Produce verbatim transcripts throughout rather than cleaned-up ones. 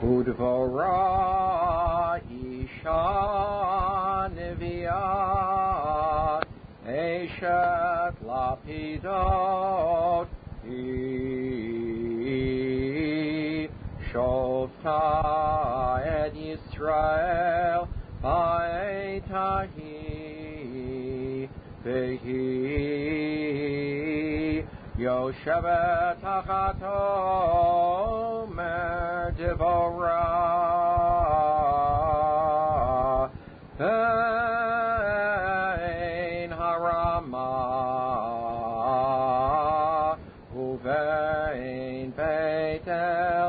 Udvora Isha Neviah Eshet Lapidot He Shofta et Yisrael Ba'etahi Vehi Yoshevet Achato Mer Devorah Vein Harama Uvein Beitel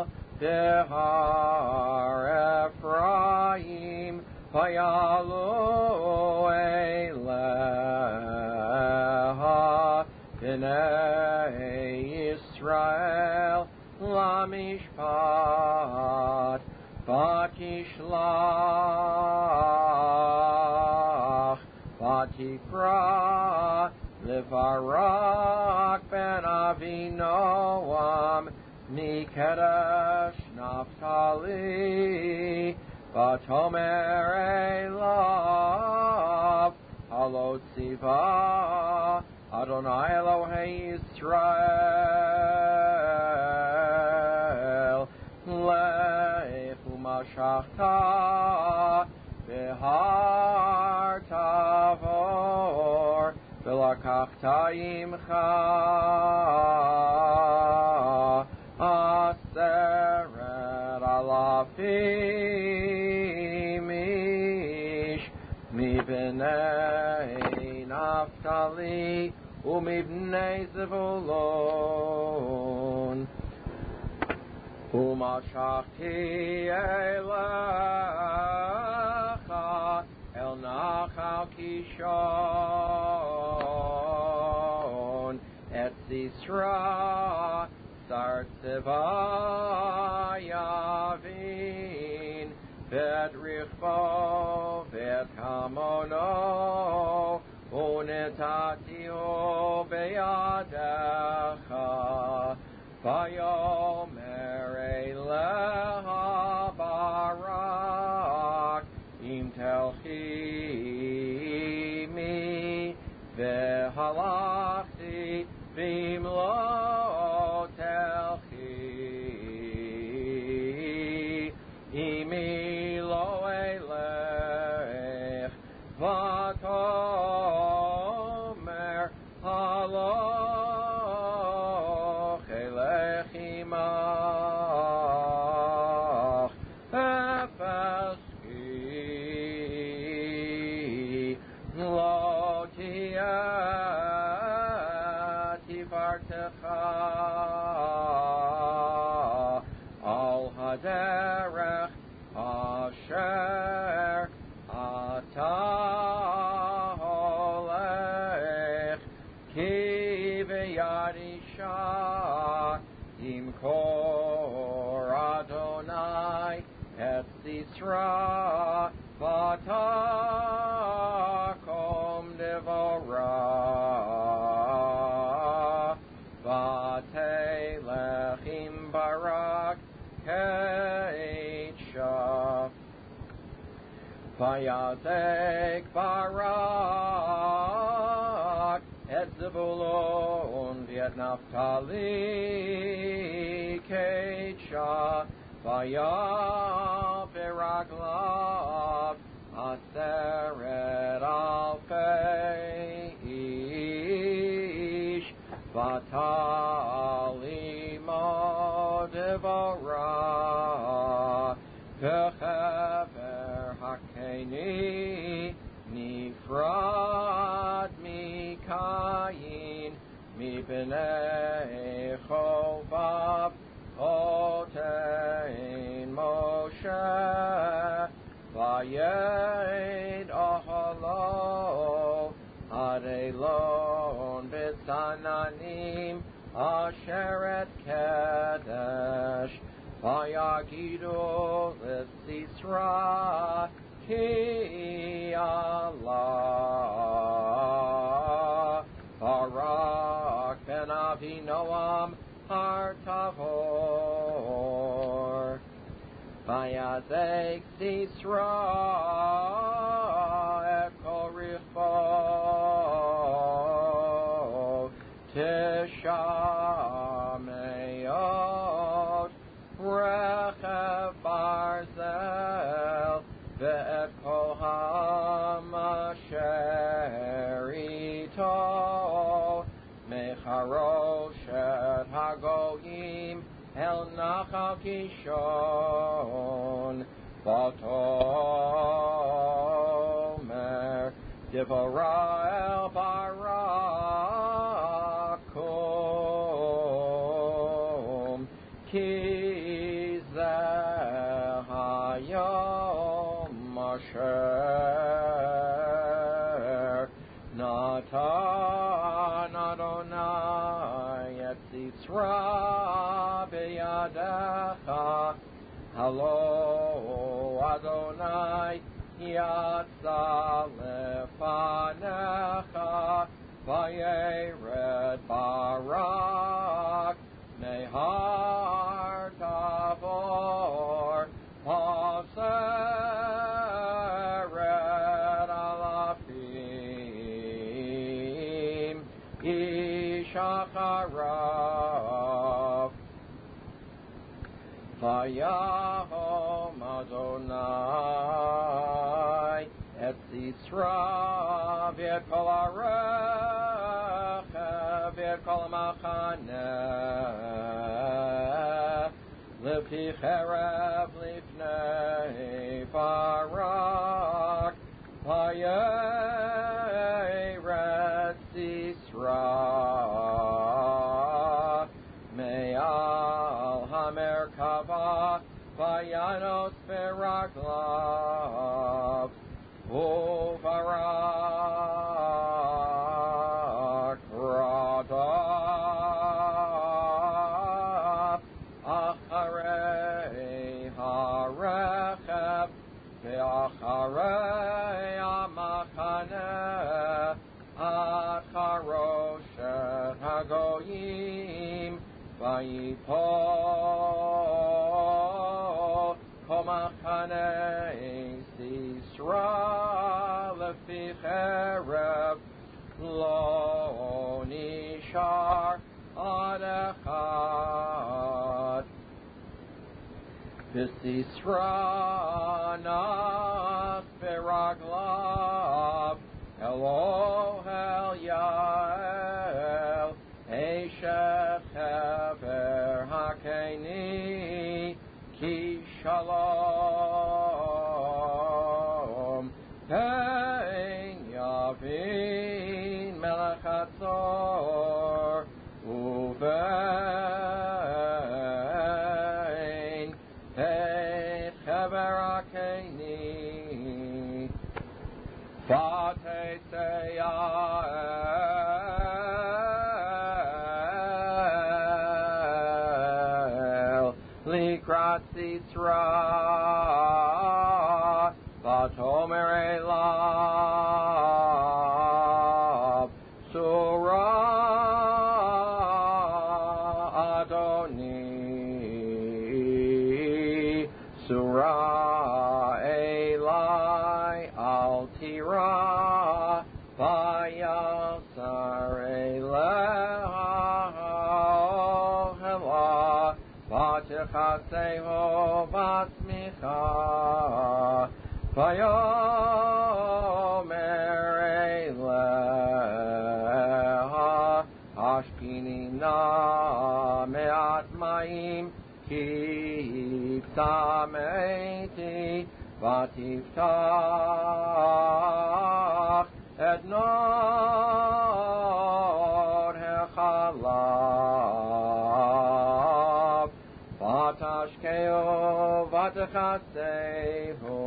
Dehar Ephraim Vayalu Eileha B'nei Yisrael Lamishpat Vatishlach Vatikra Levarak Ben Avinoam Mikedesh Naphtali Vatomer Elav Halotziva Adonai Elohei Yisrael Lech umashachta Behar Tavor Velakachta imcha Aseret alafim ish Mibnei Naftali Umibnei Zevulun Umashachti Elecha El Nachal Kishon Et Sisra Sar Tzeva Yavin Vet Richbo Vet Hamono Unetatiho Beyadecha Vayomer Eleha Barak Im Telchi Mi Vehalachti Vim Lo Telchi Imi Lo Elech Vatomer Haloch Elech Imach Efeski Lo Tiyah Tifartecha Al Haderech Asher Ata Holech Ki B'yad Isha Yimkor Adonai Et Sisra Vatakom Devorah Vatelech Im Barak Keitshah Vayazek Barak Et Zebulun V'et Naphtali Keitshah Vayaver Raglav Aseret Alfei Ish Vatali Mo Devorah V'chever Hakeni Nifrad Mikayin Mibnei Chovav Otein Moshe Vayed Ohalo Adelon B'tzananim Asheret Kedesh Vayagidu L'Sisra Ki Allah Barak Ben Avinoam Har Tavor Vayazek Sisra Ekol Richbo Tishameot Rechev Barzel Ve'et Kol HaMasher Ito Mecharoshet Hagoyim El Nachal Kishon Vatomer Devorah El Barakum Ki Zeh Hayom Asher Natan Adonai Et Sisra B'yadecha Halo Adonai Yatsa Lefanecha Vayered Barak Nehar Tavor Poseret Alafim Ishacharav Vayahom Adonai Et Sisra V'et Kol HaRechev V'et Kol HaMachaneh Lefi Cherev Lifnei Barak Vayered Sisra Me'al HaMerkava Vayanos Beraglav Uvarak Radaf Acharei HaRechev Ve'acharei HaMachaneh Acharoshet Hagoyim Vayipol Kol Machanei Sisra Lefi Cherev Lo Nishar Ad Echad V'Sisra Nas Beraglav Elohel Yael Eshet Hever Hakeni Ki Shalom Hein Yavin Melech Hatzor Uvein Heit Hever Hakeni Vatese Yael Likrat Sisra Vatomer Elav Surah Adoni Surah Eli Altira Vayasar Eleha Ohela Vatechaseho Vatzmicha Vayomer Eleha Ashkini na me'at mayim Ki Sameti Vatiftach Et Nod Hechalav Vatashkeo Vatechasehu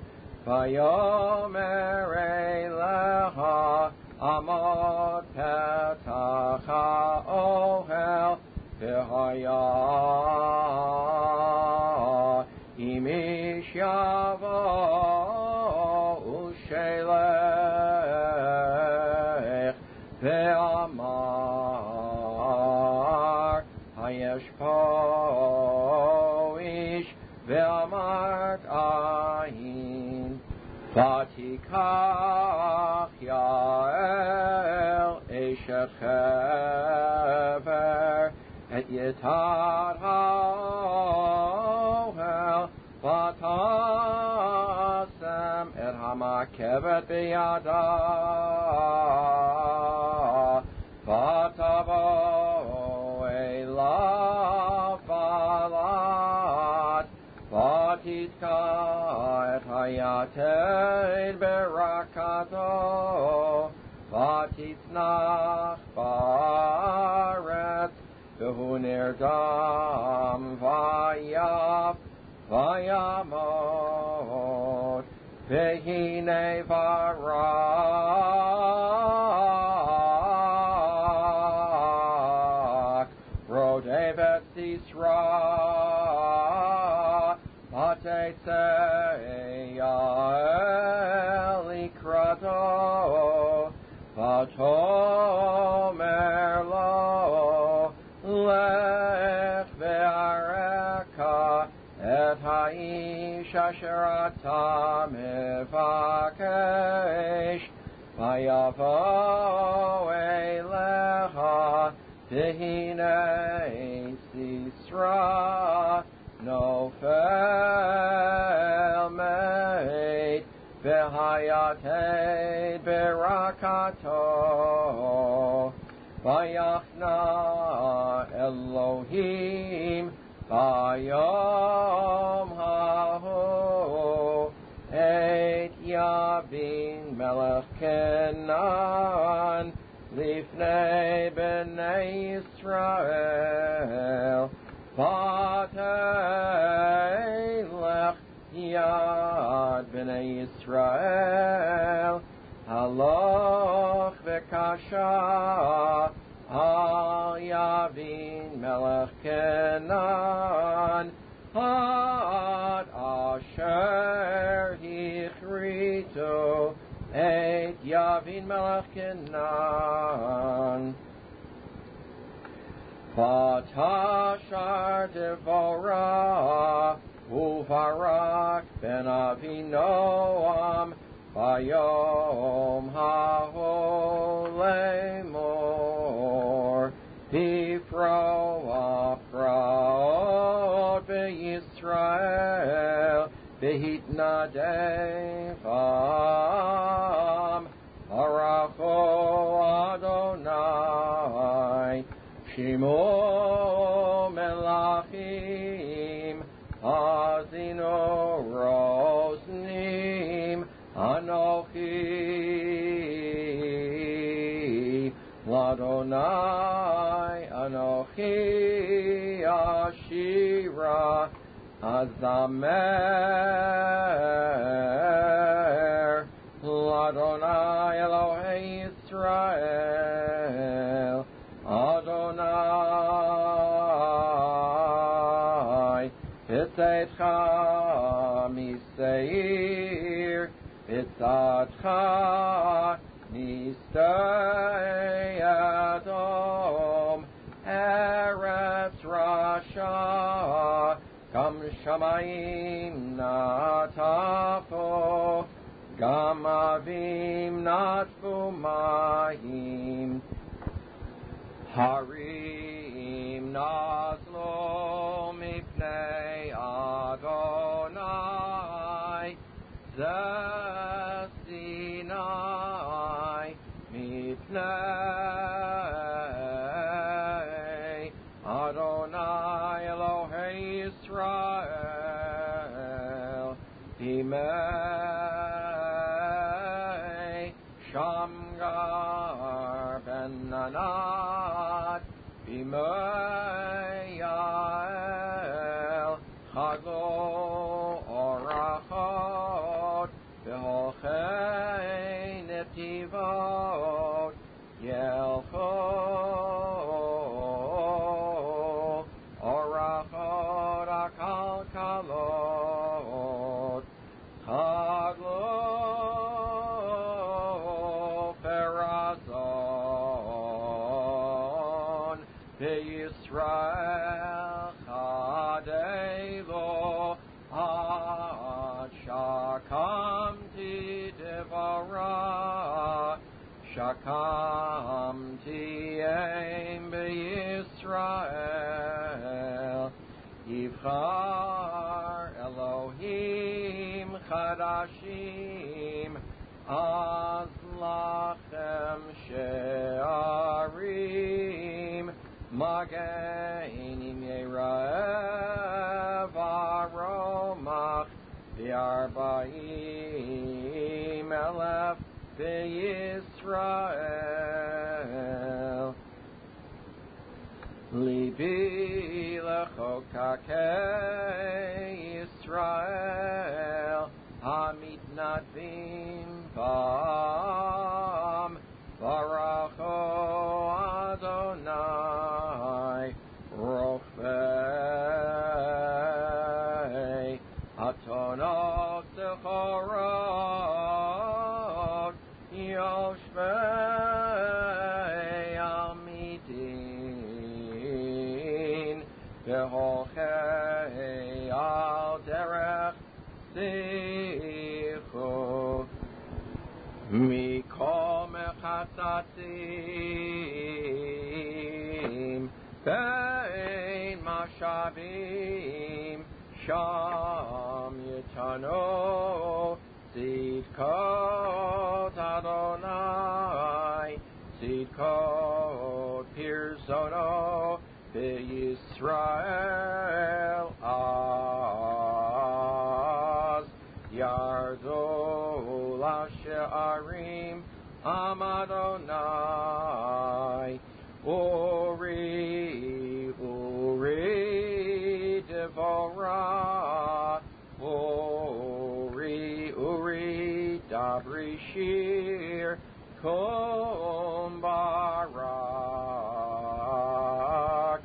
Vayomer Eleha Amod Petach HaOhel V'haya Imish Yavo Ushelech Ve'amar Hayesh Po Ish Ve'amar ותיקח יעל אשת חבר את יתר האוהל ותשם את המרכבת בידה ותבוא אליו בעלת ותתקע את היתד ברקתו ותצנח בארץ והוא נרדם ויף וימות והנה ברק רודף את סיסרא ותצא יעל לקראתו ותאמר לו לך ואראך את האיש אשר אתה מבקש ויבוא אליך והנה סיסרא נופל מת והיתד ברקתו ויחנא אלוהים ביום ההוא את יבין מלך כנען לפני בני ישראל ותלך יד בני ישראל הלוך וקשה על יבין מלך כנען עד אשר הכריתו את יבין מלך כנען ותשר דבורה וברק בן אבינועם ביום ההוא לאמור בפרוע פרעות בישראל בהתנדב עם ברכו אדוני שמעו מלכים האזינו רוזנים אנוכי לאדוני אנוכי אשירה אזמר לאדוני אלוהי ישראל אדוני בצאתך משעיר בצאתך משדה אדום ארץ רשע גם שמים נטפו גם אבים נטפו מים הרים נזלו מפני אדוני זה סיני מפני אדוני אלוהי ישראל בימי שמגר בן ענת בימי יעל חגו אורחות והולכי נתיבות ילכו אורחות הכלכלות חגו פרזון בישראל חדלו עד שקמתי Torah. Shakamti Ein B'Yisrael. Yivchar Elohim Chadashim. Az lachem she'arim. Magenim Yeraev Aromach. V'arbaim elef B'Yisrael. Libi lechokakei Yisrael. Hamitnadvim bam. Baracho Adonai Rofei Atonot Zechorot Yoshvei Amidin Behochei Al Derech Sichut Mikol Mechatzatzim Bein Mashavim Sham Yitano Tzidkot Adonai Tzidkot Pirzono B'Yisrael Az Yardo She'arim Amadonai Uri Uri Devorah Uri Uri Dabri Shir Kom Barak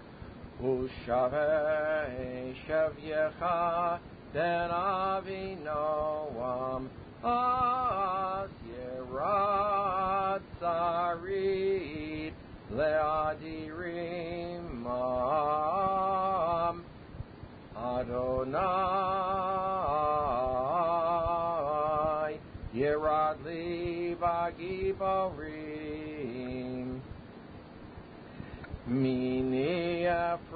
Ushavei Shavyecha Ben Avinoam As Yerad Sarit Leadirim Am Adonai Yerad Li Bagiborim Mini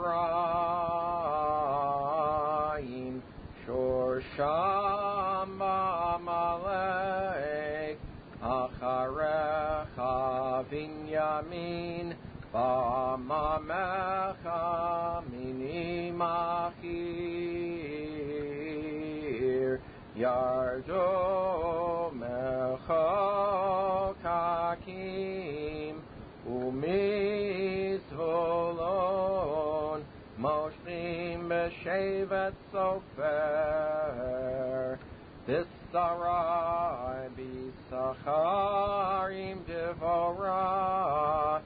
Ephraim Shorsham Ba'amalek Acharecha Binyamin Ba'amamecha Mini Machir Yardo Mechokakim Umizholon Moshim B'Shevet Sofer Bisarai Bisacharim Devorah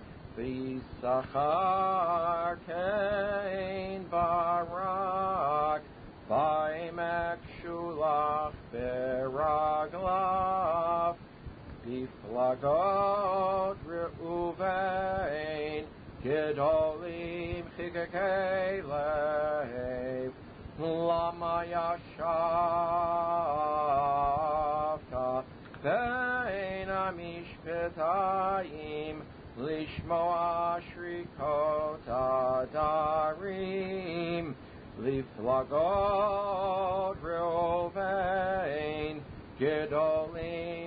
Bisachar Kein Barak Baimek Shulach Beraglav Biflagot Reuvein Gedolim Chikakelev Lama Yashavta Bein Amishpetayim Lishmoa Shrikot Adarim Liflagot Reuvein Gedolim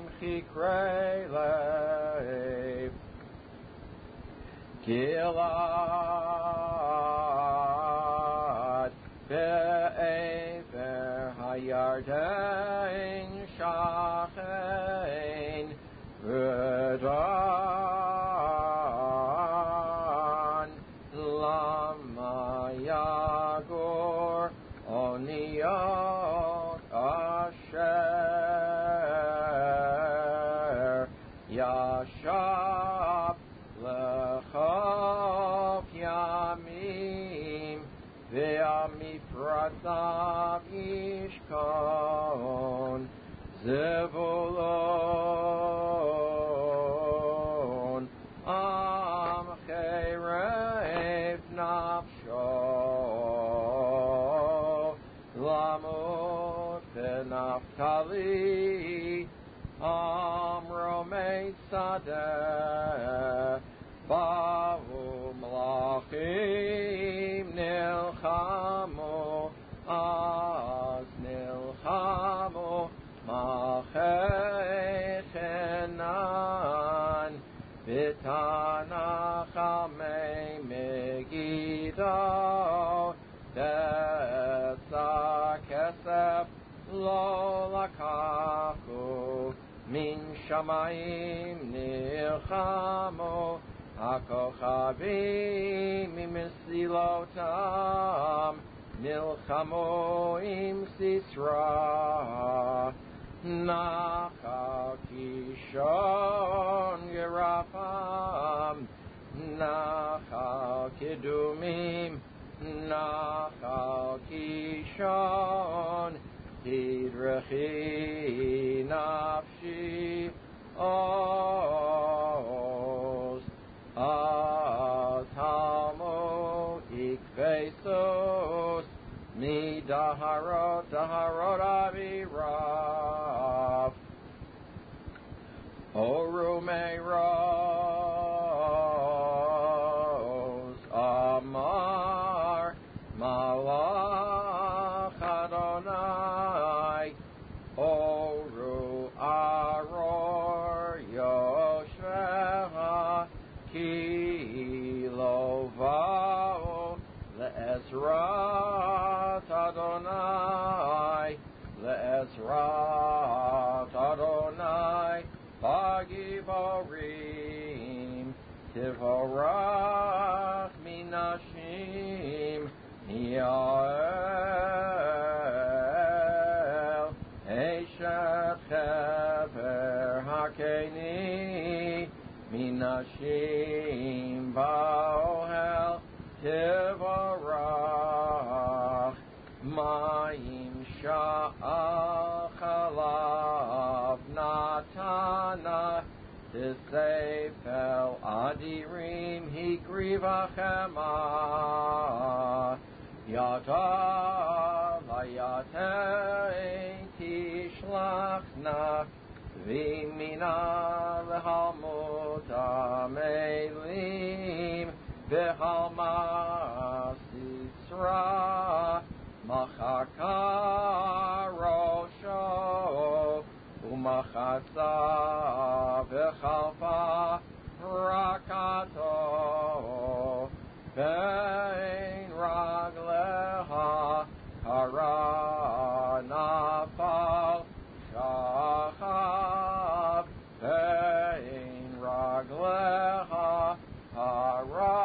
Chikrelev Gilad Be'ever Hayarden Shachein Redan Lama Yagor Oniot Asher Yashab Lechok Yamim Ve'amifratav Yishkon Zevulon Am Cherev Nafsho Lamot Benaftali Am Sadeh Bahu Malachim Nilchamu Az Nilchamu Machechenan B'Tanach Amei Megiddo Tetza Kesef Lo Lakachu Min Shamayim Nilchamu HaKochavim Mimesilotam Nilchamu Im Sisra Nachal Kishon Gerafam Nachal Kidumim Nachal Kishon Tidrechi Nafshi Oz Atamo Ikvesos Mi Daharot Daharot Avirav Oru Meiros Amar Malach Adonai Oru Aror Yoshveha Ki Lovao Le'ezrat Adonai Le'ezrat Adonai Pagiborim Tivorach Minashim Yael Eshet Chever Hakeni Minashim Baohel Tivorach Mayim Sha'achalav Natana Tisefel Adirim Hikrivachema Yata Vayate Tishlachna Vimina Lehalmuta Melim Behalma Sisra Machaka Rosho Umachatza V'chalpa Rakato Bein Ragleha Hara Nafal Shachav Bein Ragleha Hara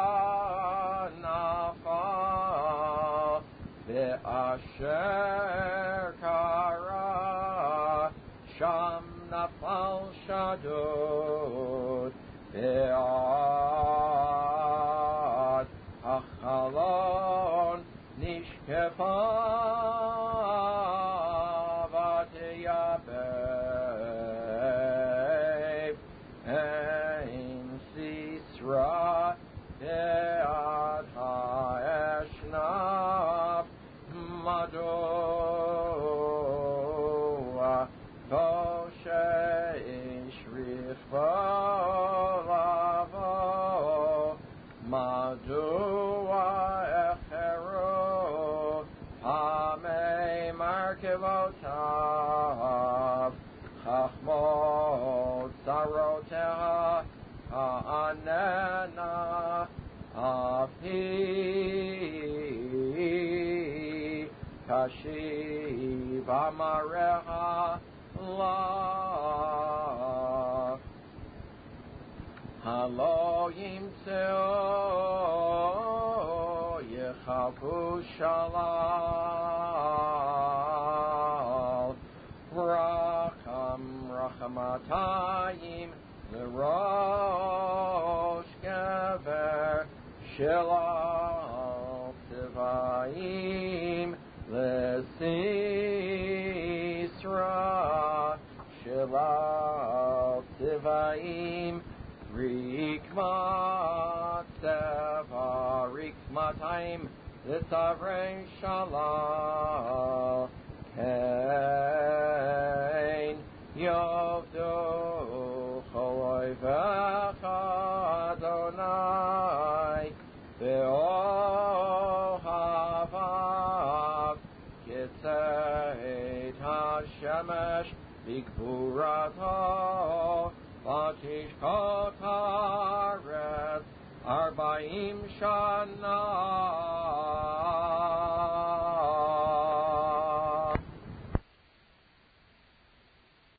Nafal Be'asher Kara Sham Nafal Shadud Be'ad Achalon Nishkefa V'tiyabev Ein Sisra Be'ad Ha'eshnaf Madoa Toshe Shrichva Lavo Madua Echeru Hamei Markevotav Chachmot Saroteha Ha'anena Afi Kashiv Amareha La Halo Yimtseo Yechavu Shalal Racham Rachamatayim L'rosh Gever Shilal Tivayim L'sisra Shilal Tivayim Rikmat Seva Rikmatayim L'tavrei Shalal Kein Yovdu Choloi Kodesh Bigvurato Vatishkot Haaretz Arbaim Shana